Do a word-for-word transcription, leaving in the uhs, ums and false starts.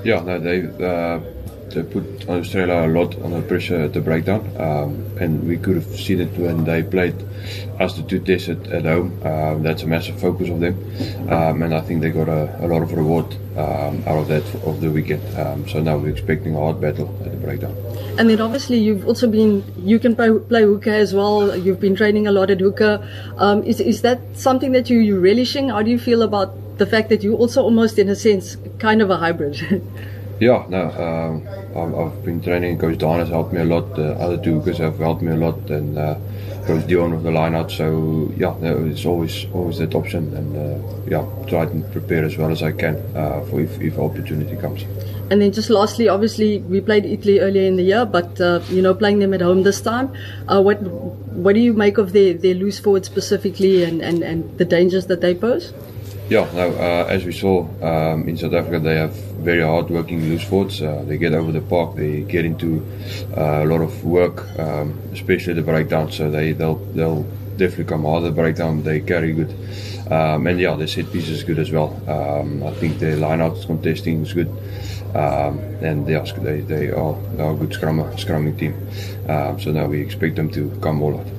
Yeah, no, they uh, they put Australia a lot under pressure at the breakdown, um, and we could have seen it when they played us the two tests at, at home. Um, that's a massive focus of them, um, and I think they got a, a lot of reward um, out of that of the weekend. Um, so now we're expecting a hard battle at the breakdown. And then obviously you've also been, you can play, play hooker as well. You've been training a lot at hooker. Um, is is that something that you you relishing? How do you feel about the fact that you also almost, in a sense, kind of a hybrid? Yeah, no, um, I've, I've been training. Coach Dan has helped me a lot. The other two hookers have helped me a lot, and uh, Coach Dion with the line-out. So yeah, no, it's always always that option, and uh, yeah, try to prepare as well as I can uh, for if if opportunity comes. And then just lastly, obviously we played Italy earlier in the year, but uh, you know, playing them at home this time, uh, what what do you make of their, their loose forward specifically, and, and, and the dangers that they pose? Yeah, no, uh, as we saw um, in South Africa, they have very hard-working loose forwards. Uh, they get over the park, they get into uh, a lot of work, um, especially the breakdown. So they they'll they'll definitely come hard at the breakdown. They carry good, um, and yeah, their set piece is good as well. Um, I think their line-out contesting is good. Um, and yes, they, they are, they are a good scrum, scrumming team. Um, so now we expect them to come all out.